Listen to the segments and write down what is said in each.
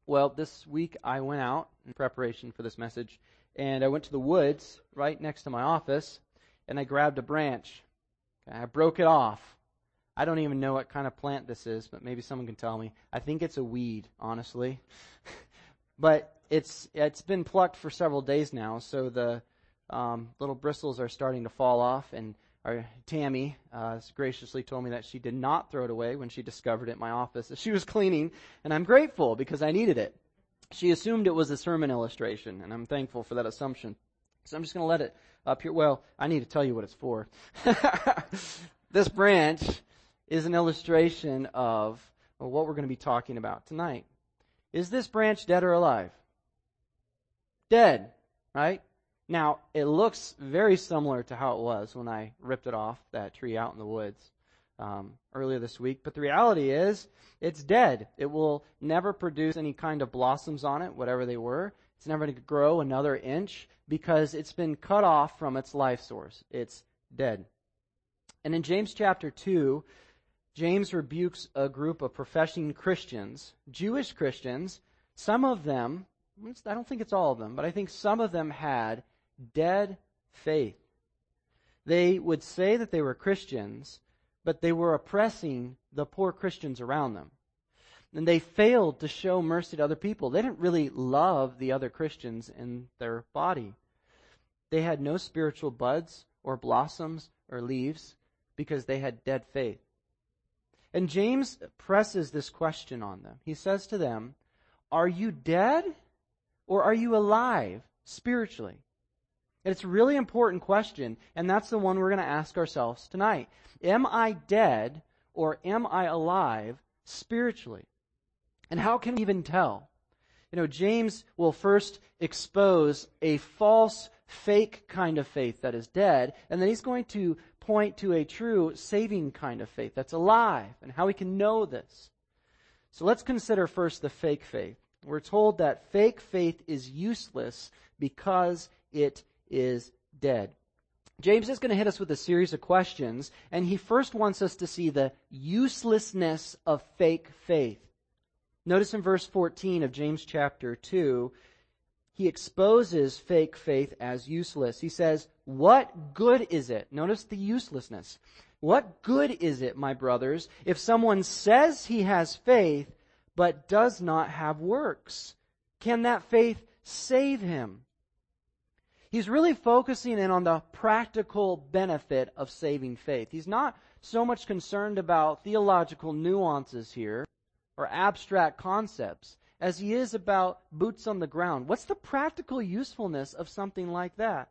Well, this week I went out in preparation for this message, and I went to the woods right next to my office, and I grabbed a branch. Okay, I broke it off. I don't even know what kind of plant this is, but maybe someone can tell me. I think it's a weed, honestly. But it's been plucked for several days now, so the little bristles are starting to fall off, and Tammy graciously told me that she did not throw it away when she discovered it in my office as she was cleaning, and I'm grateful because I needed it. She assumed it was a sermon illustration, and I'm thankful for that assumption. So I'm just going to let it up here. Well, I need to tell you what it's for. This branch is an illustration of what we're going to be talking about tonight. Is this branch dead or alive? Dead, right? Now, it looks very similar to how it was when I ripped it off that tree out in the woods earlier this week. But the reality is, it's dead. It will never produce any kind of blossoms on it, whatever they were. It's never going to grow another inch because it's been cut off from its life source. It's dead. And in James chapter 2, James rebukes a group of professing Christians, Jewish Christians. Some of them, I don't think it's all of them, but I think some of them had dead faith. They would say that they were Christians, but they were oppressing the poor Christians around them. And they failed to show mercy to other people. They didn't really love the other Christians in their body. They had no spiritual buds or blossoms or leaves because they had dead faith. And James presses this question on them. He says to them, "Are you dead or are you alive spiritually?" And it's a really important question, and that's the one we're going to ask ourselves tonight. Am I dead or am I alive spiritually? And how can we even tell? James will first expose a false, fake kind of faith that is dead, and then he's going to point to a true, saving kind of faith that's alive, and how we can know this. So let's consider first the fake faith. We're told that fake faith is useless because it is dead. James is going to hit us with a series of questions, and he first wants us to see the uselessness of fake faith. Notice in verse 14 of James chapter 2, he exposes fake faith as useless. He says, "What good is it?" Notice the uselessness. "What good is it, my brothers, if someone says he has faith but does not have works? Can that faith save him?" He's really focusing in on the practical benefit of saving faith. He's not so much concerned about theological nuances here or abstract concepts as he is about boots on the ground. What's the practical usefulness of something like that?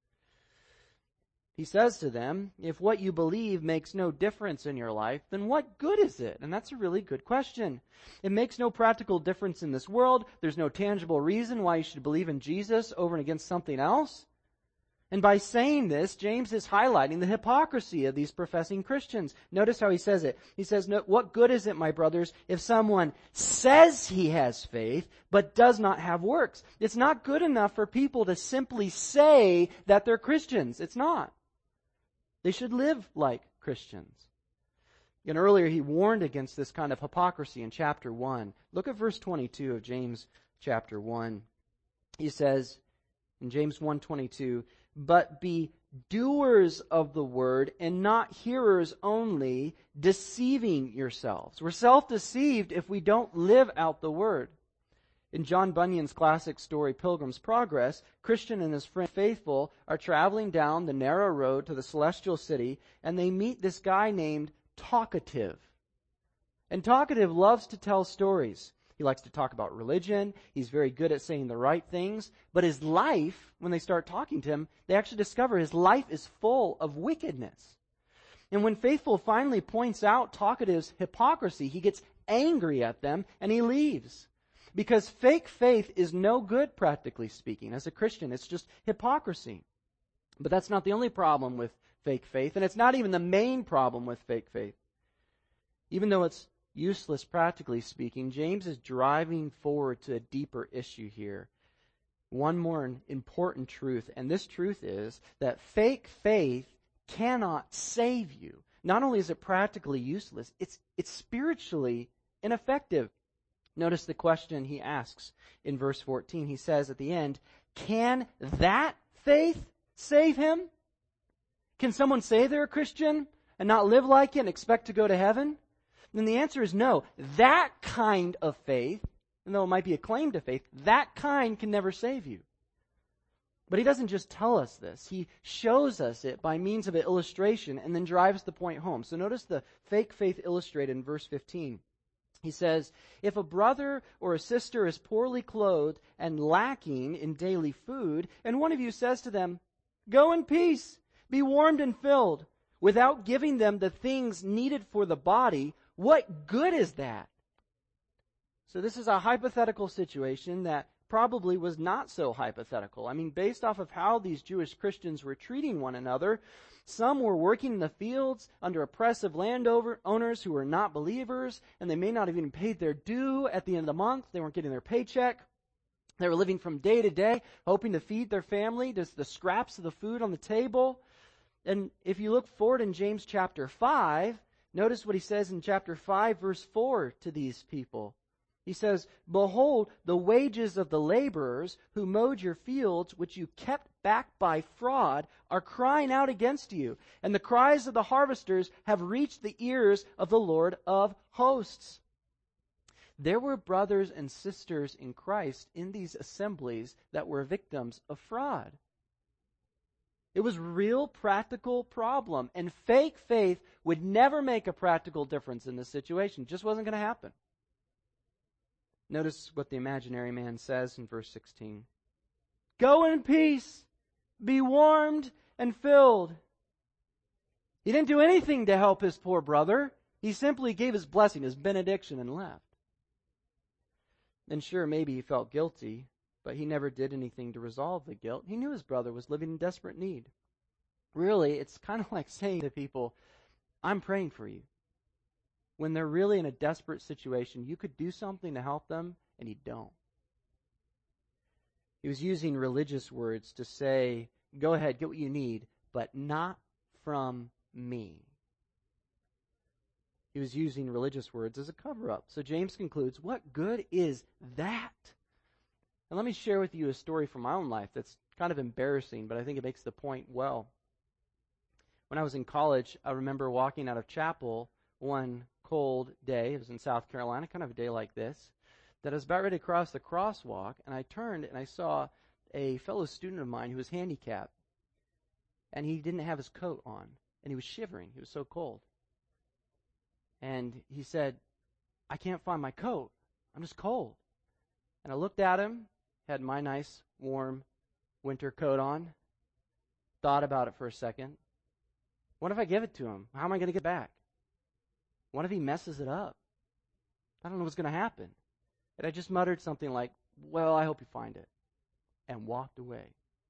He says to them, if what you believe makes no difference in your life, then what good is it? And that's a really good question. It makes no practical difference in this world. There's no tangible reason why you should believe in Jesus over and against something else. And by saying this, James is highlighting the hypocrisy of these professing Christians. Notice how he says it. He says, "What good is it, my brothers, if someone says he has faith, but does not have works?" It's not good enough for people to simply say that they're Christians. It's not. They should live like Christians. And earlier he warned against this kind of hypocrisy in chapter 1. Look at verse 22 of James chapter 1. He says in James 1:22, "But be doers of the word and not hearers only, deceiving yourselves." We're self-deceived if we don't live out the word. In John Bunyan's classic story, Pilgrim's Progress, Christian and his friend Faithful are traveling down the narrow road to the celestial city, and they meet this guy named Talkative. And Talkative loves to tell stories. He likes to talk about religion. He's very good at saying the right things. But his life, when they start talking to him, they actually discover his life is full of wickedness. And when Faithful finally points out Talkative's hypocrisy, he gets angry at them and he leaves. Because fake faith is no good, practically speaking. As a Christian, it's just hypocrisy. But that's not the only problem with fake faith, and it's not even the main problem with fake faith. Even though it's useless, practically speaking, James is driving forward to a deeper issue here. One more important truth, and this truth is that fake faith cannot save you. Not only is it practically useless, it's spiritually ineffective. Notice the question he asks in verse 14. He says at the end, can that faith save him? Can someone say they're a Christian and not live like it and expect to go to heaven? And the answer is no. That kind of faith, and though it might be a claim to faith, that kind can never save you. But he doesn't just tell us this. He shows us it by means of an illustration and then drives the point home. So notice the fake faith illustrated in verse 15. He says, if a brother or a sister is poorly clothed and lacking in daily food, and one of you says to them, go in peace, be warmed and filled, without giving them the things needed for the body, what good is that? So this is a hypothetical situation that probably was not so hypothetical. I mean, based off of how these Jewish Christians were treating one another, some were working in the fields under oppressive landowners who were not believers, and they may not have even paid their due at the end of the month. They weren't getting their paycheck. They were living from day to day, hoping to feed their family, just the scraps of the food on the table. And if you look forward in James chapter 5, notice what he says in chapter 5, verse 4 to these people. He says, behold, the wages of the laborers who mowed your fields, which you kept back by fraud, are crying out against you. And the cries of the harvesters have reached the ears of the Lord of hosts. There were brothers and sisters in Christ in these assemblies that were victims of fraud. It was a real practical problem. And fake faith would never make a practical difference in this situation. It just wasn't going to happen. Notice what the imaginary man says in verse 16. Go in peace, be warmed and filled. He didn't do anything to help his poor brother. He simply gave his blessing, his benediction, and left. And sure, maybe he felt guilty, but he never did anything to resolve the guilt. He knew his brother was living in desperate need. Really, it's kind of like saying to people, I'm praying for you. When they're really in a desperate situation, you could do something to help them, and you don't. He was using religious words to say, go ahead, get what you need, but not from me. He was using religious words as a cover-up. So James concludes, what good is that? And let me share with you a story from my own life that's kind of embarrassing, but I think it makes the point well. When I was in college, I remember walking out of chapel one cold day. It was in South Carolina, kind of a day like this, that I was about ready to cross the crosswalk, and I turned and I saw a fellow student of mine who was handicapped, and he didn't have his coat on, and he was shivering. He was so cold. And he said, I can't find my coat. I'm just cold. And I looked at him, had my nice, warm winter coat on, thought about it for a second. What if I give it to him? How am I going to get back? What if he messes it up? I don't know what's going to happen. And I just muttered something like, well, I hope you find it, and walked away.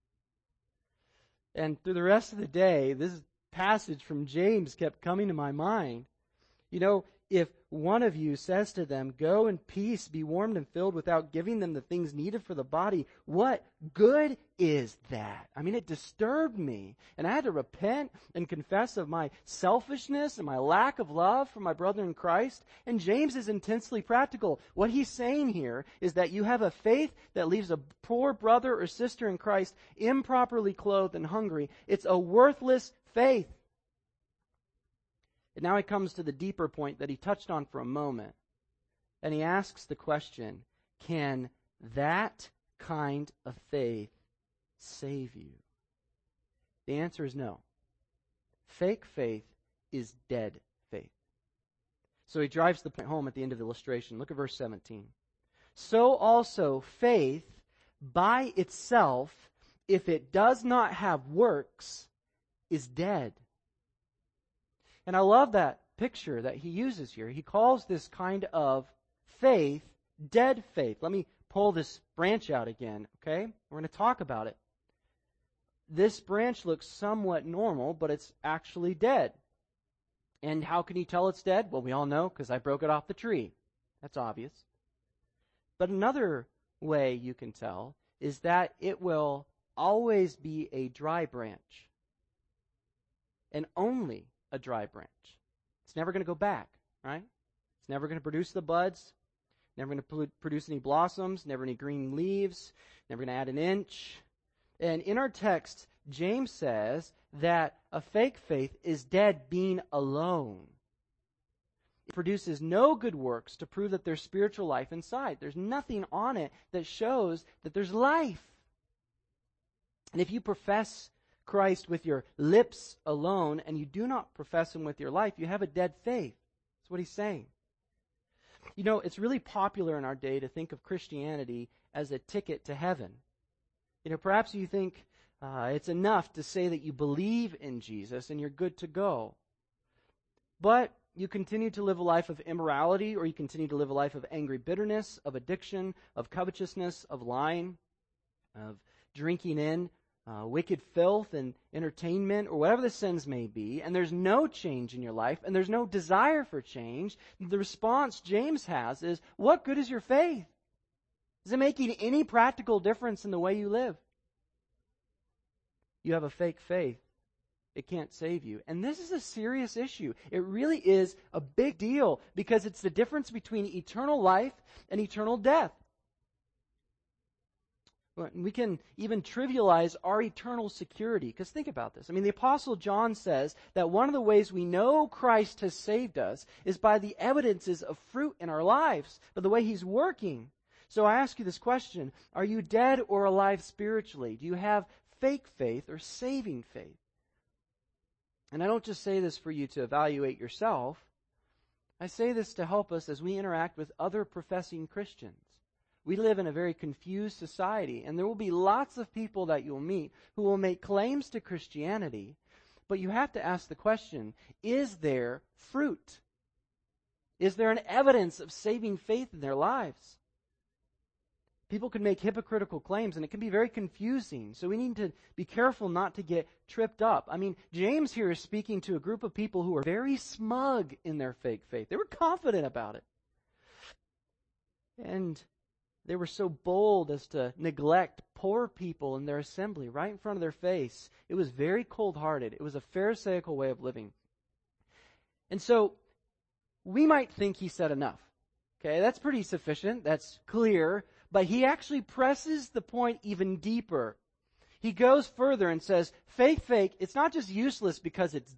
And through the rest of the day, this passage from James kept coming to my mind. You know, if one of you says to them, go in peace, be warmed and filled, without giving them the things needed for the body, what good is that? I mean, it disturbed me. And I had to repent and confess of my selfishness and my lack of love for my brother in Christ. And James is intensely practical. What he's saying here is that you have a faith that leaves a poor brother or sister in Christ improperly clothed and hungry. It's a worthless faith. And now he comes to the deeper point that he touched on for a moment. And he asks the question, can that kind of faith save you? The answer is no. Fake faith is dead faith. So he drives the point home at the end of the illustration. Look at verse 17. So also faith by itself, if it does not have works, is dead. And I love that picture that he uses here. He calls this kind of faith dead faith. Let me pull this branch out again, okay? We're going to talk about it. This branch looks somewhat normal, but it's actually dead. And how can you tell it's dead? Well, we all know because I broke it off the tree. That's obvious. But another way you can tell is that it will always be a dry branch. And only a dry branch. It's never going to go back, right? It's never going to produce the buds, never going to produce any blossoms, never any green leaves, never going to add an inch. And in our text, James says that a fake faith is dead being alone. It produces no good works to prove that there's spiritual life inside. There's nothing on it that shows that there's life. And if you profess Christ with your lips alone and you do not profess Him with your life, you have a dead faith. That's what he's saying. You know, it's really popular in our day to think of Christianity as a ticket to heaven. You know, perhaps you think it's enough to say that you believe in Jesus and you're good to go. But you continue to live a life of immorality, or you continue to live a life of angry bitterness, of addiction, of covetousness, of lying, of drinking in wicked filth and entertainment, or whatever the sins may be, and there's no change in your life, and there's no desire for change, the response James has is, what good is your faith? Is it making any practical difference in the way you live? You have a fake faith. It can't save you. And this is a serious issue. It really is a big deal because it's the difference between eternal life and eternal death. We can even trivialize our eternal security, because think about this. I mean, the Apostle John says that one of the ways we know Christ has saved us is by the evidences of fruit in our lives, by the way He's working. So I ask you this question: are you dead or alive spiritually? Do you have fake faith or saving faith? And I don't just say this for you to evaluate yourself. I say this to help us as we interact with other professing Christians. We live in a very confused society, and there will be lots of people that you'll meet who will make claims to Christianity, but you have to ask the question, is there fruit? Is there an evidence of saving faith in their lives? People can make hypocritical claims, and it can be very confusing, so we need to be careful not to get tripped up. I mean, James here is speaking to a group of people who are very smug in their fake faith. They were confident about it. And they were so bold as to neglect poor people in their assembly right in front of their face. It was very cold-hearted. It was a pharisaical way of living. And so we might think he said enough. Okay, that's pretty sufficient. That's clear. But he actually presses the point even deeper. He goes further and says, fake, it's not just useless because it's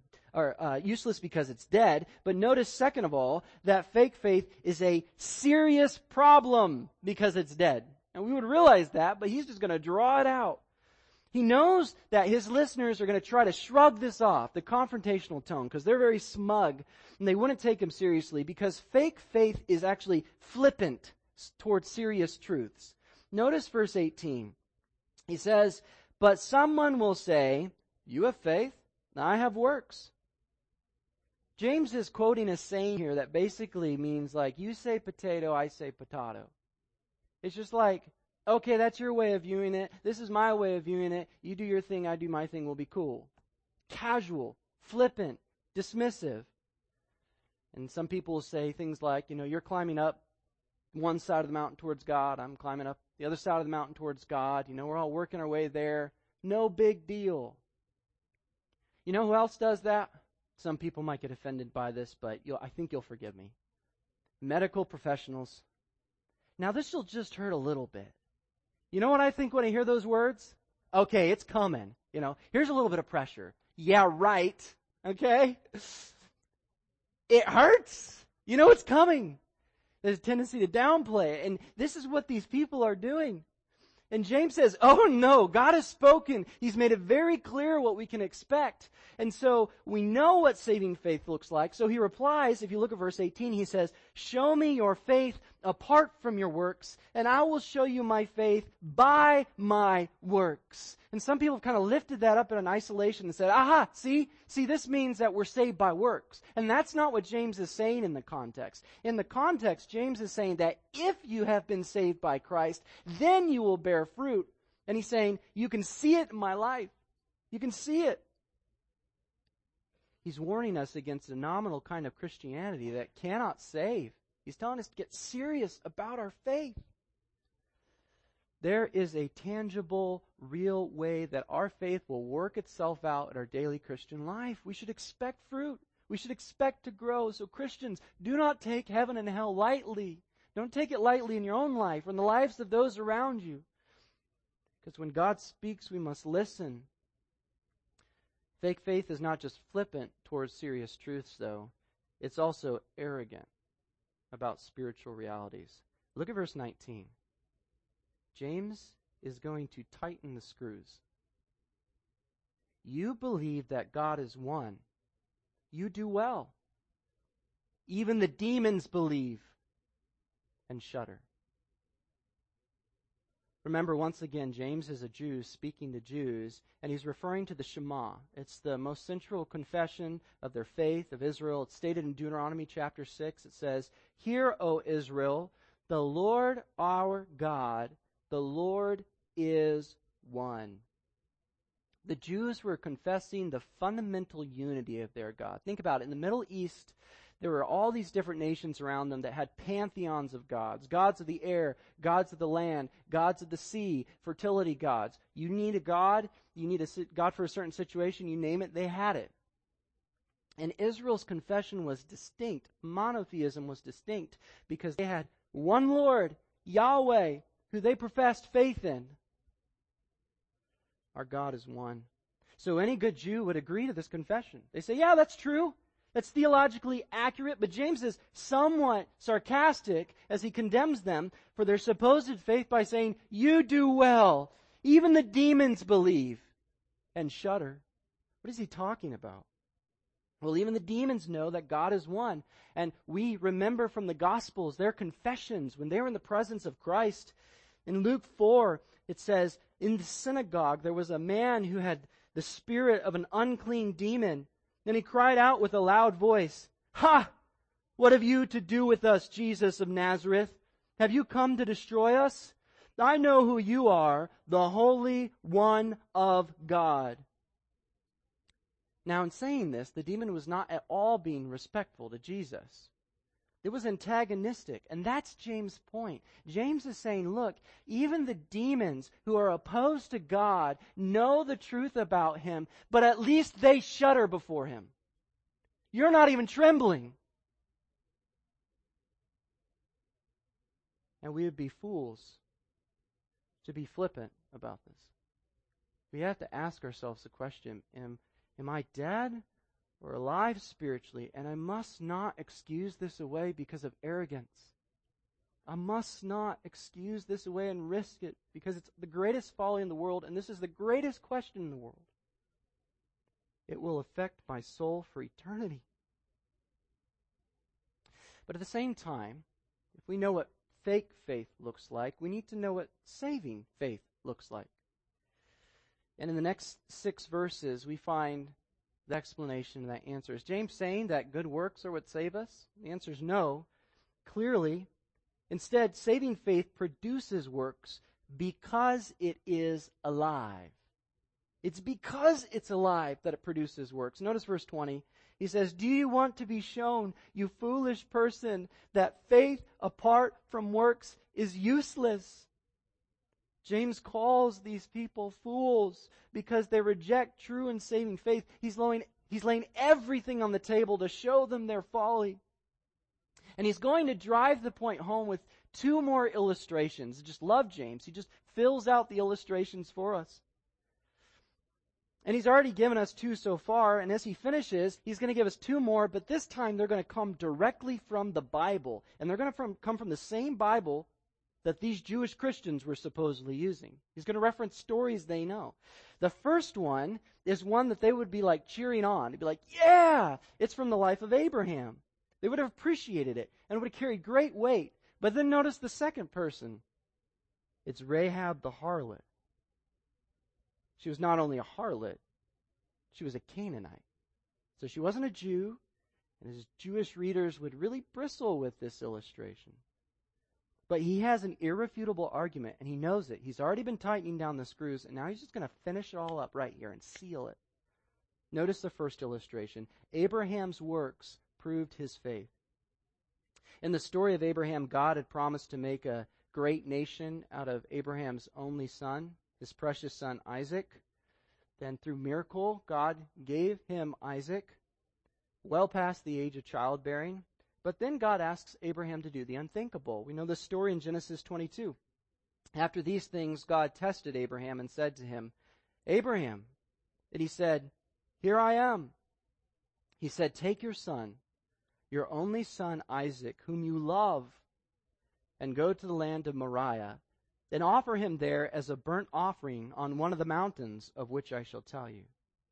dead, but notice, second of all, that fake faith is a serious problem because it's dead. And we would realize that, but he's just going to draw it out. He knows that his listeners are going to try to shrug this off, the confrontational tone, because they're very smug, and they wouldn't take him seriously, because fake faith is actually flippant towards serious truths. Notice verse 18. He says, but someone will say, you have faith, and I have works. James is quoting a saying here that basically means like, you say potato, I say potato. It's just like, okay, that's your way of viewing it. This is my way of viewing it. You do your thing, I do my thing, we'll be cool. Casual, flippant, dismissive. And some people will say things like, you're climbing up one side of the mountain towards God. I'm climbing up the other side of the mountain towards God. We're all working our way there. No big deal. You know who else does that? Some people might get offended by this, but I think you'll forgive me. Medical professionals. Now, this will just hurt a little bit. You know what I think when I hear those words? Okay, it's coming. Here's a little bit of pressure. Yeah, right. Okay? It hurts. It's coming. There's a tendency to downplay it. And this is what these people are doing. And James says, oh no, God has spoken. He's made it very clear what we can expect. And so we know what saving faith looks like. So he replies, if you look at verse 18, he says, show me your faith apart from your works, and I will show you my faith by my works. And some people have kind of lifted that up in an isolation and said, aha, see, this means that we're saved by works. And that's not what James is saying in the context. In the context, James is saying that if you have been saved by Christ, then you will bear fruit. And he's saying, you can see it in my life. You can see it. He's warning us against a nominal kind of Christianity that cannot save. He's telling us to get serious about our faith. There is a tangible, real way that our faith will work itself out in our daily Christian life. We should expect fruit. We should expect to grow. So Christians, do not take heaven and hell lightly. Don't take it lightly in your own life or in the lives of those around you. Because when God speaks, we must listen. Fake faith is not just flippant towards serious truths, though. It's also arrogant about spiritual realities. Look at verse 19. James is going to tighten the screws. You believe that God is one. You do well. Even the demons believe and shudder. Remember, once again, James is a Jew speaking to Jews, and he's referring to the Shema. It's the most central confession of their faith, of Israel. It's stated in Deuteronomy chapter 6. It says, "Hear, O Israel, the Lord our God, the Lord is one." The Jews were confessing the fundamental unity of their God. Think about it. In the Middle East, there were all these different nations around them that had pantheons of gods. Gods of the air, gods of the land, gods of the sea, fertility gods. You need a god, you need a god for a certain situation, you name it, they had it. And Israel's confession was distinct. Monotheism was distinct because they had one Lord, Yahweh, who they professed faith in. Our God is one. So any good Jew would agree to this confession. They say, yeah, that's true. That's theologically accurate, but James is somewhat sarcastic as he condemns them for their supposed faith by saying, you do well. Even the demons believe and shudder. What is he talking about? Well, even the demons know that God is one. And we remember from the Gospels their confessions when they were in the presence of Christ. In Luke 4, it says, in the synagogue there was a man who had the spirit of an unclean demon. Then he cried out with a loud voice, "Ha! What have you to do with us, Jesus of Nazareth? Have you come to destroy us? I know who you are, the Holy One of God." Now, in saying this, the demon was not at all being respectful to Jesus. It was antagonistic, and that's James' point. James is saying, look, even the demons who are opposed to God know the truth about Him, but at least they shudder before Him. You're not even trembling. And we would be fools to be flippant about this. We have to ask ourselves the question, am I dead or alive spiritually? And I must not excuse this away because of arrogance. I must not excuse this away and risk it because it's the greatest folly in the world, and this is the greatest question in the world. It will affect my soul for eternity. But at the same time, if we know what fake faith looks like, we need to know what saving faith looks like. And in the next 6 verses, we find the explanation of that answer. Is James saying that good works are what save us? The answer is no. Clearly, instead, saving faith produces works because it is alive. It's because it's alive that it produces works. Notice verse 20. He says, "Do you want to be shown, you foolish person, that faith apart from works is useless?" James calls these people fools because they reject true and saving faith. He's laying everything on the table to show them their folly. And he's going to drive the point home with 2 more illustrations. I just love James. He just fills out the illustrations for us. And he's already given us 2 so far, and as he finishes, he's going to give us 2 more, but this time they're going to come directly from the Bible. And they're going to come from the same Bible that these Jewish Christians were supposedly using. He's going to reference stories they know. The first one is one that they would be like cheering on. They'd be like, yeah, it's from the life of Abraham. They would have appreciated it, and it would have carried great weight. But then notice the second person. It's Rahab the harlot. She was not only a harlot, she was a Canaanite. So she wasn't a Jew, and his Jewish readers would really bristle with this illustration. But he has an irrefutable argument, and he knows it. He's already been tightening down the screws, and now he's just going to finish it all up right here and seal it. Notice the first illustration. Abraham's works proved his faith. In the story of Abraham, God had promised to make a great nation out of Abraham's only son, his precious son Isaac. Then through miracle, God gave him Isaac well past the age of childbearing. But then God asks Abraham to do the unthinkable. We know this story in Genesis 22. After these things, God tested Abraham and said to him, Abraham. And he said, Here I am. He said, Take your son, your only son Isaac, whom you love, and go to the land of Moriah, and offer him there as a burnt offering on one of the mountains of which I shall tell you.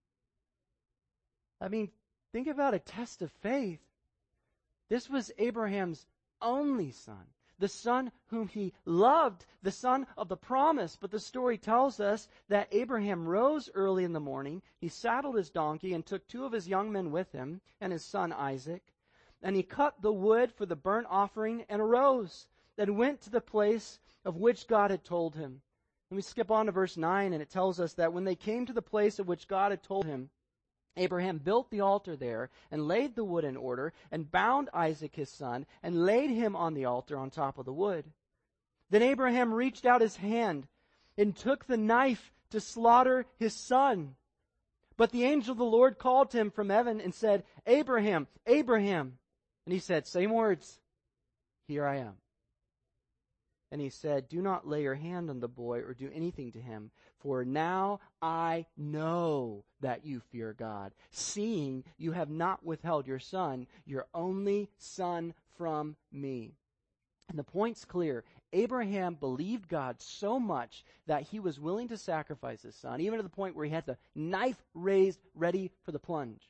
I mean, think about a test of faith. This was Abraham's only son, the son whom he loved, the son of the promise. But the story tells us that Abraham rose early in the morning, he saddled his donkey and took 2 of his young men with him and his son Isaac, and he cut the wood for the burnt offering and arose and went to the place of which God had told him. And we skip on to verse 9, and it tells us that when they came to the place of which God had told him, Abraham built the altar there and laid the wood in order and bound Isaac his son and laid him on the altar on top of the wood. Then Abraham reached out his hand and took the knife to slaughter his son. But the angel of the Lord called to him from heaven and said, Abraham, Abraham. And he said, same words, Here I am. And he said, Do not lay your hand on the boy or do anything to him, for now I know that you fear God, seeing you have not withheld your son, your only son, from me. And the point's clear. Abraham believed God so much that he was willing to sacrifice his son, even to the point where he had the knife raised ready for the plunge.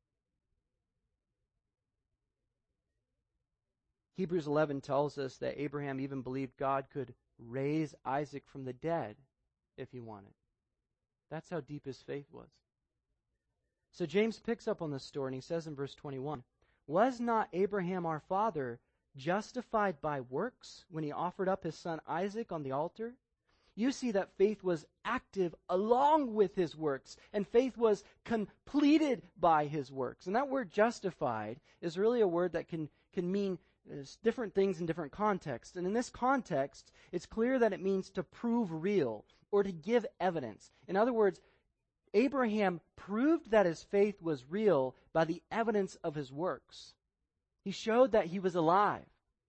Hebrews 11 tells us that Abraham even believed God could raise Isaac from the dead if he wanted. That's how deep his faith was. So James picks up on this story and he says in verse 21, Was not Abraham our father justified by works when he offered up his son Isaac on the altar? You see that faith was active along with his works, and faith was completed by his works. And that word justified is really a word that can mean different things in different contexts. And in this context, it's clear that it means to prove real or to give evidence. In other words, Abraham proved that his faith was real by the evidence of his works. He showed that he was alive.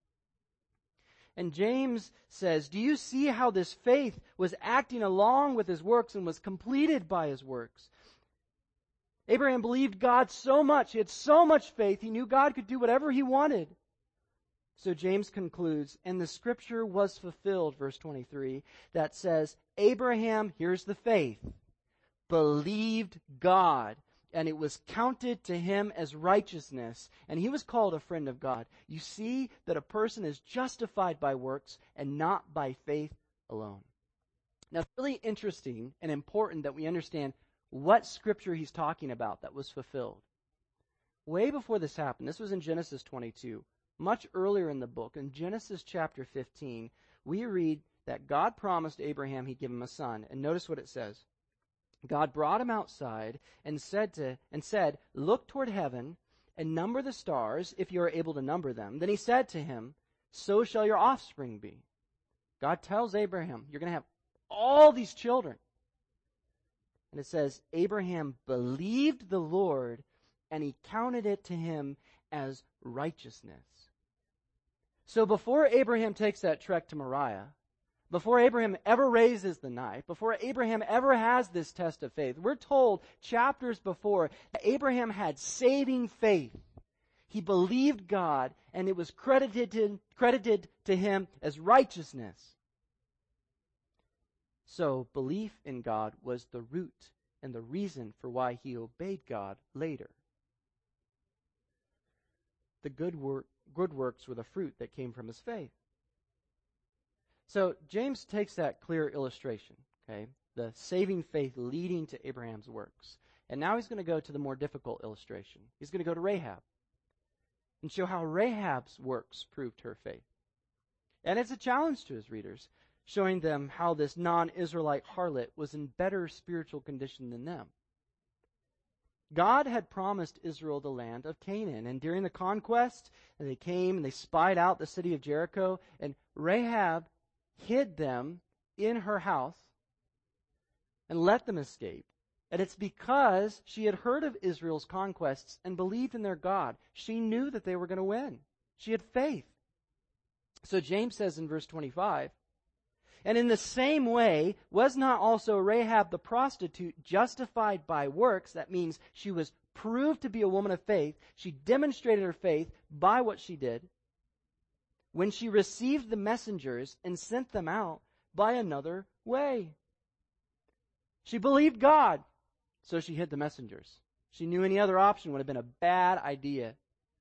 And James says, Do you see how this faith was acting along with his works and was completed by his works? Abraham believed God so much, he had so much faith, he knew God could do whatever he wanted. So James concludes, and the scripture was fulfilled, verse 23, that says, Abraham, here's the faith, believed God, and it was counted to him as righteousness, and he was called a friend of God. You see that a person is justified by works and not by faith alone. Now, it's really interesting and important that we understand what scripture he's talking about that was fulfilled. Way before this happened, this was in Genesis 22, much earlier in the book, in Genesis chapter 15, we read that God promised Abraham he'd give him a son. And notice what it says. God brought him outside and said, Look toward heaven and number the stars, if you are able to number them. Then he said to him, So shall your offspring be. God tells Abraham, you're going to have all these children. And it says, Abraham believed the Lord, and he counted it to him as righteousness. So before Abraham takes that trek to Moriah, before Abraham ever raises the knife, before Abraham ever has this test of faith, we're told chapters before that Abraham had saving faith. He believed God, and it was credited to him as righteousness. So belief in God was the root and the reason for why he obeyed God later. The good works were the fruit that came from his faith. So James takes that clear illustration, okay, the saving faith leading to Abraham's works. And now he's going to go to the more difficult illustration. He's going to go to Rahab and show how Rahab's works proved her faith. And it's a challenge to his readers, showing them how this non-Israelite harlot was in better spiritual condition than them. God had promised Israel the land of Canaan, and during the conquest, they came and they spied out the city of Jericho, and Rahab hid them in her house and let them escape. And it's because she had heard of Israel's conquests and believed in their God. She knew that they were going to win. She had faith. So James says in verse 25, and in the same way, was not also Rahab the prostitute justified by works? That means she was proved to be a woman of faith. She demonstrated her faith by what she did when she received the messengers and sent them out by another way. She believed God, so she hid the messengers. She knew any other option would have been a bad idea.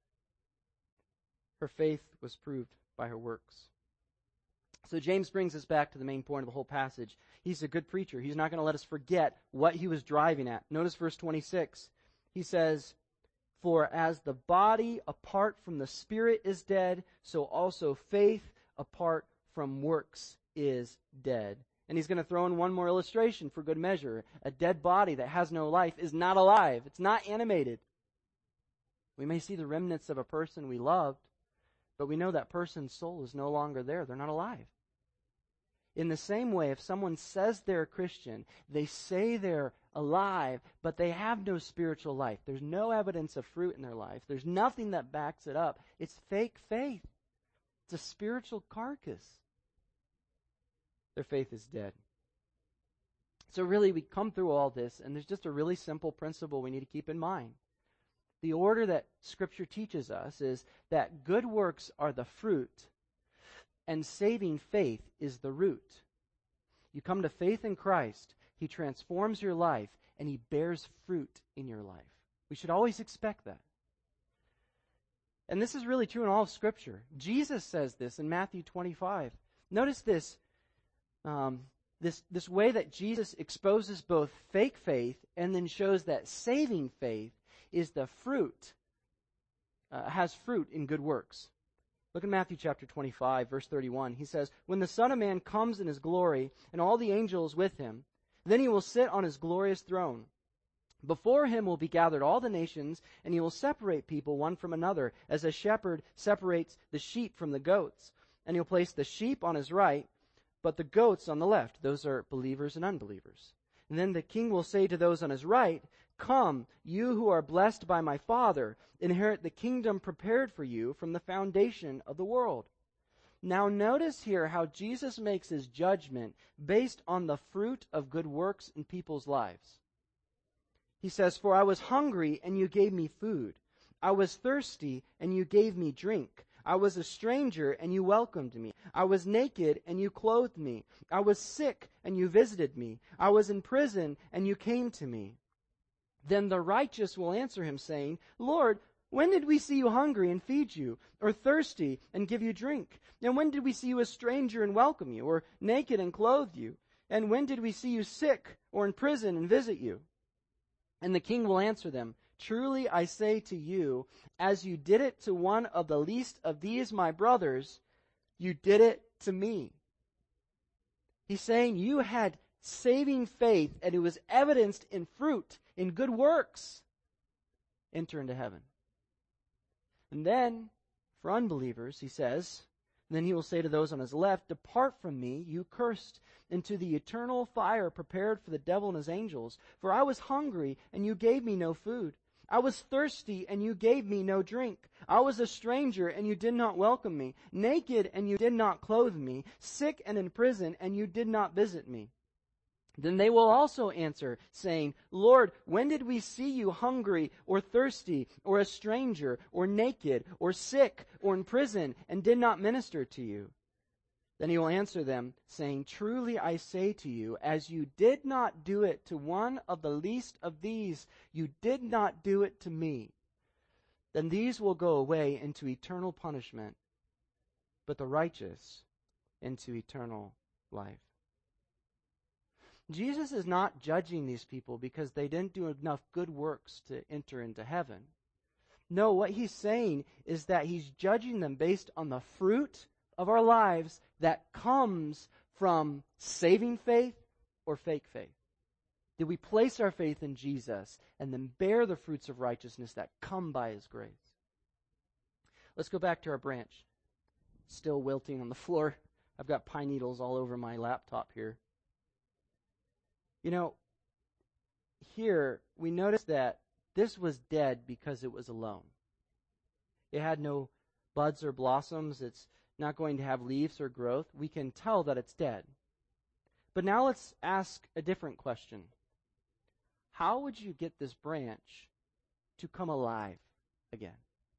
Her faith was proved by her works. So James brings us back to the main point of the whole passage. He's a good preacher. He's not going to let us forget what he was driving at. Notice verse 26. He says, for as the body apart from the spirit is dead, so also faith apart from works is dead. And he's going to throw in one more illustration for good measure. A dead body that has no life is not alive. It's not animated. We may see the remnants of a person we loved, but we know that person's soul is no longer there. They're not alive. In the same way, if someone says they're a Christian, they say they're alive, but they have no spiritual life. There's no evidence of fruit in their life. There's nothing that backs it up. It's fake faith. It's a spiritual carcass. Their faith is dead. So really, we come through all this, and there's just a really simple principle we need to keep in mind. The order that Scripture teaches us is that good works are the fruit, and saving faith is the root. You come to faith in Christ, He transforms your life, and He bears fruit in your life. We should always expect that. And this is really true in all of Scripture. Jesus says this in Matthew 25. Notice this, this way that Jesus exposes both fake faith and then shows that saving faith is the fruit, has fruit in good works. Look at Matthew chapter 25, verse 31. He says, when the Son of Man comes in His glory and all the angels with Him, then He will sit on His glorious throne. Before Him will be gathered all the nations, and He will separate people one from another, as a shepherd separates the sheep from the goats. And He'll place the sheep on His right, but the goats on the left. Those are believers and unbelievers. And then the King will say to those on His right, come, you who are blessed by my Father, inherit the kingdom prepared for you from the foundation of the world. Now notice here how Jesus makes His judgment based on the fruit of good works in people's lives. He says, for I was hungry and you gave me food. I was thirsty and you gave me drink. I was a stranger and you welcomed me. I was naked and you clothed me. I was sick and you visited me. I was in prison and you came to me. Then the righteous will answer Him, saying, Lord, when did we see you hungry and feed you, or thirsty and give you drink? And when did we see you a stranger and welcome you, or naked and clothe you? And when did we see you sick or in prison and visit you? And the King will answer them, truly I say to you, as you did it to one of the least of these my brothers, you did it to me. He's saying you had saving faith, and it was evidenced in fruit, in good works. Enter into heaven. And then, for unbelievers, He says, then He will say to those on His left, depart from me, you cursed, into the eternal fire prepared for the devil and his angels. For I was hungry, and you gave me no food. I was thirsty, and you gave me no drink. I was a stranger, and you did not welcome me. Naked, and you did not clothe me. Sick and in prison, and you did not visit me. Then they will also answer, saying, Lord, when did we see you hungry or thirsty or a stranger or naked or sick or in prison and did not minister to you? Then He will answer them, saying, truly I say to you, as you did not do it to one of the least of these, you did not do it to me. Then these will go away into eternal punishment, but the righteous into eternal life. Jesus is not judging these people because they didn't do enough good works to enter into heaven. No, what He's saying is that He's judging them based on the fruit of our lives that comes from saving faith or fake faith. Did we place our faith in Jesus and then bear the fruits of righteousness that come by His grace? Let's go back to our branch. Still wilting on the floor. I've got pine needles all over my laptop here. You know, here we notice that this was dead because it was alone. It had no buds or blossoms. It's not going to have leaves or growth. We can tell that it's dead. But now let's ask a different question. How would you get this branch to come alive again?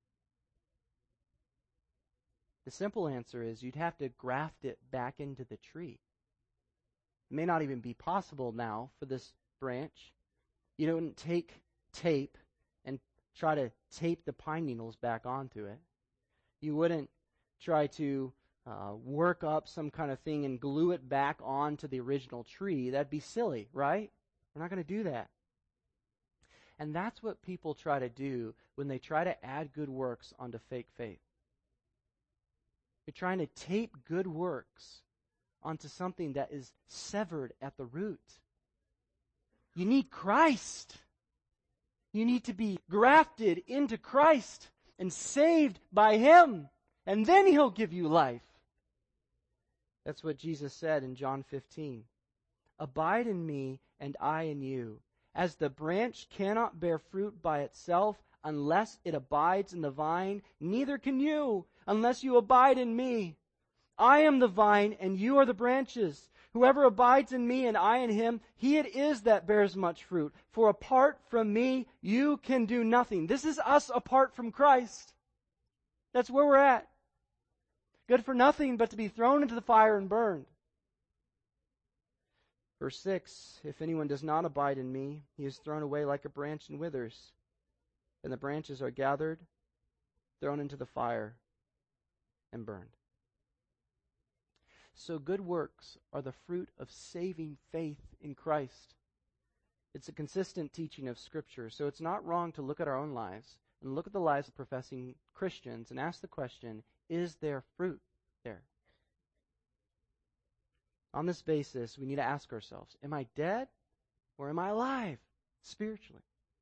The simple answer is you'd have to graft it back into the tree. It may not even be possible now for this branch. You don't take tape and try to tape the pine needles back onto it. You wouldn't try to work up some kind of thing and glue it back onto the original tree. That'd be silly, right? We're not going to do that. And that's what people try to do when they try to add good works onto fake faith. You're trying to tape good works onto something that is severed at the root. You need Christ. You need to be grafted into Christ and saved by Him, and then He'll give you life. That's what Jesus said in John 15. Abide in me, and I in you. As the branch cannot bear fruit by itself unless it abides in the vine, neither can you unless you abide in me. I am the vine, and you are the branches. Whoever abides in me and I in him, he it is that bears much fruit. For apart from me, you can do nothing. This is us apart from Christ. That's where we're at. Good for nothing but to be thrown into the fire and burned. Verse 6, if anyone does not abide in me, he is thrown away like a branch and withers. And the branches are gathered, thrown into the fire, and burned. So good works are the fruit of saving faith in Christ. It's a consistent teaching of Scripture. So it's not wrong to look at our own lives and look at the lives of professing Christians and ask the question, is there fruit there? On this basis, we need to ask ourselves, am I dead or am I alive spiritually?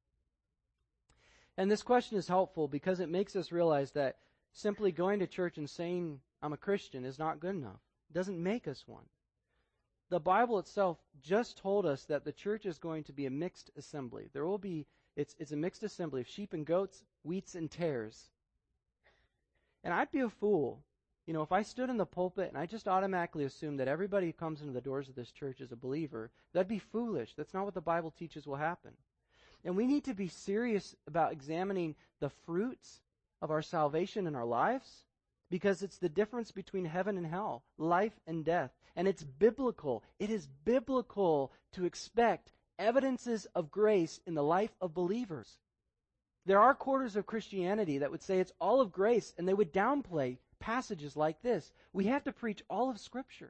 And this question is helpful because it makes us realize that simply going to church and saying I'm a Christian is not good enough. It doesn't make us one. The Bible itself just told us that the church is going to be a mixed assembly. It's a mixed assembly of sheep and goats, wheats and tares. And I'd be a fool, if I stood in the pulpit and I just automatically assumed that everybody who comes into the doors of this church is a believer. That'd be foolish. That's not what the Bible teaches will happen. And we need to be serious about examining the fruits of our salvation in our lives, because it's the difference between heaven and hell, life and death. And it's biblical. It is biblical to expect evidences of grace in the life of believers. There are quarters of Christianity that would say it's all of grace, and they would downplay passages like this. We have to preach all of Scripture.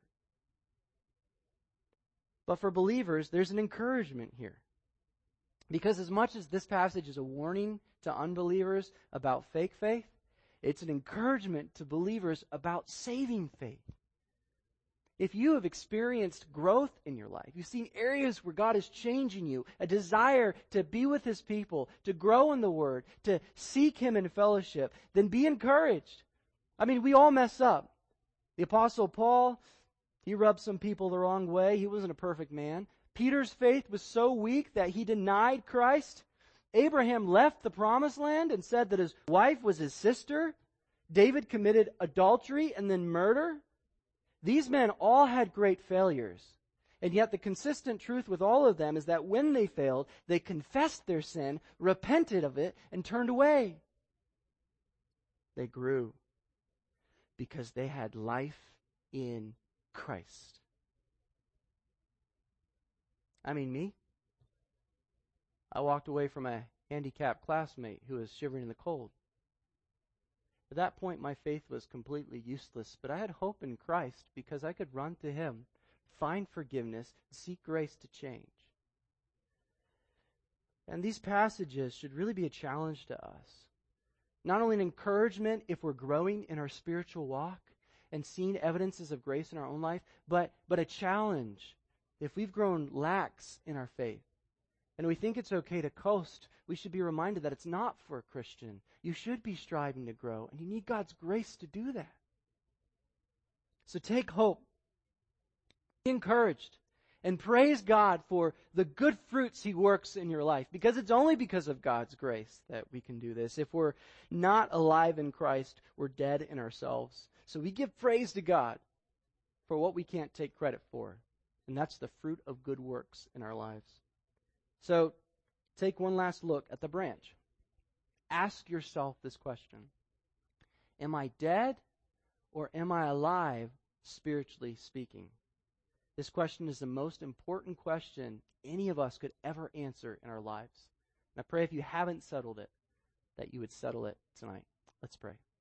But for believers, there's an encouragement here. Because as much as this passage is a warning to unbelievers about fake faith, it's an encouragement to believers about saving faith. If you have experienced growth in your life, you've seen areas where God is changing you, a desire to be with His people, to grow in the Word, to seek Him in fellowship, then be encouraged. I mean, we all mess up. The Apostle Paul, he rubbed some people the wrong way. He wasn't a perfect man. Peter's faith was so weak that he denied Christ. Abraham left the promised land and said that his wife was his sister. David committed adultery and then murder. These men all had great failures. And yet the consistent truth with all of them is that when they failed, they confessed their sin, repented of it, and turned away. They grew because they had life in Christ. I mean, me. I walked away from a handicapped classmate who was shivering in the cold. At that point, my faith was completely useless, but I had hope in Christ because I could run to Him, find forgiveness, seek grace to change. And these passages should really be a challenge to us. Not only an encouragement if we're growing in our spiritual walk and seeing evidences of grace in our own life, but a challenge if we've grown lax in our faith and we think it's okay to coast. We should be reminded that it's not for a Christian. You should be striving to grow, and you need God's grace to do that. So take hope. Be encouraged. And praise God for the good fruits He works in your life, because it's only because of God's grace that we can do this. If we're not alive in Christ, we're dead in ourselves. So we give praise to God for what we can't take credit for, and that's the fruit of good works in our lives. So take one last look at the branch. Ask yourself this question: am I dead or am I alive, spiritually speaking? This question is the most important question any of us could ever answer in our lives. And I pray if you haven't settled it, that you would settle it tonight. Let's pray.